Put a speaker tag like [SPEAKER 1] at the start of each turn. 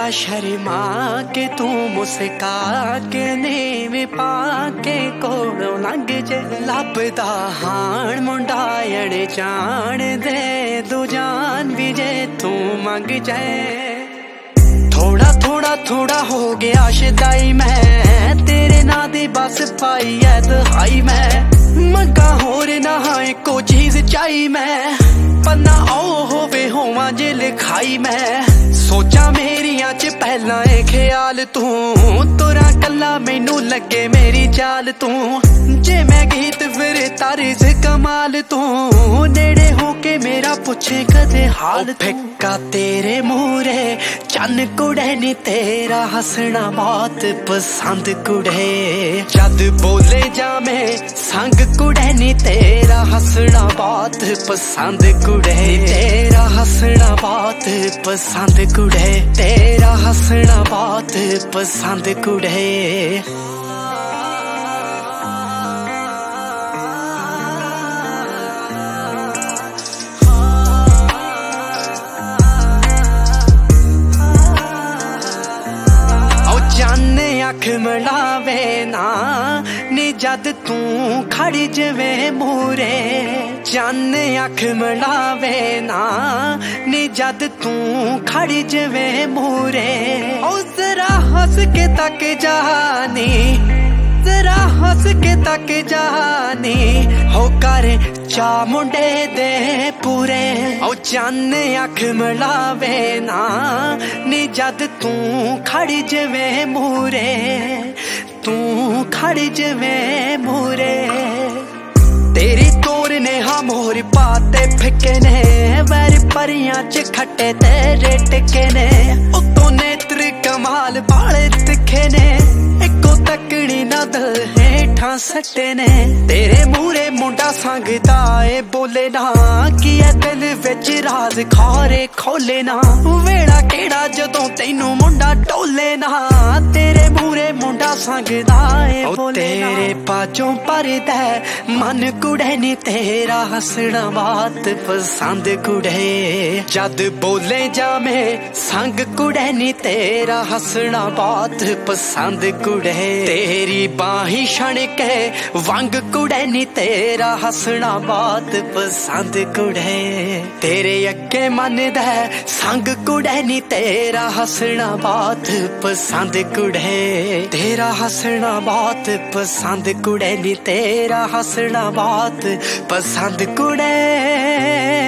[SPEAKER 1] शर्मा के तू मुस्का के नीवी पा के कोलों लंघ जे लभदा हाण मुंडा अड़े जान दे दू जान भी जे तू मंग जाए थोड़ा थोड़ा थोड़ा हो गया शदाई मैं तेरे ना दी बस पाई है दहाई मैं मंगा होर ना हाए को चीज चाही मैं पन्ना ओ होवे होवां जे लिखाई मैं सोचा मेरिया च पहला ए ख्याल तू तुरा कला मैनू लगे मेरी चाल तू जे मैं गीत फिर तारिज कमाल तू नेड़े होके मेरा पूछे कदे हाल फिक्का तेरे मूरे चन कुड़े नी तेरा हसना बहुत पसंद कुड़े जद बोले जामे संग कुड़े नी तेरा हसना बहुत पसंद कुड़े तेरा हसना बहुत पसंद कुड़े तेरा हसना बहुत पसंद कुड़े जाने अख मिलावे ना नी जद तू खड़ी जवे मूरे जाने अख मिलावे ना नी जद तू खड़ी जवे मूरे ओ जरा हंस के तक जानी जरा हंस के तक जानी हो कर चा मुंडे दे पूरे ओ जाने अख मिलावे ना नी जद तू खड़ी जवे मूरे तू खड़ी जवे मूरे तेरी तोर ने हम मोर पाते फिके ने वैर परियां च खट्टे तेरे टिके ने उतो नेत्र कमाल बाले तिखे ने एको तकड़ी ना दिल हेठा सट्टे ने तेरे मूरे मुंडा संगदा ए बोले ना कि ए दिल विच राज खारे खोले ना वेड़ा केड़ा जदों तैनू मुंडा टोले ना तेरे मूरे मुंडा संगदा ए बोले ना तेरे पाचों परदा मन कुड़े नी तेरा हसना बात पसंद कुड़े जद बोले जामे संग कुड़े नी तेरा हसना बात पसंद कुड़े तेरी बाही छण के वंग कुड़े नी तेरा हसना बात पसंद कुड़े तेरे अगे मन दे संग कुड़े नी तेरा हसना बात पसंद कुड़े तेरा हसना बात पसंद कुड़े नी तेरा हसना बात पसंद कुड़े।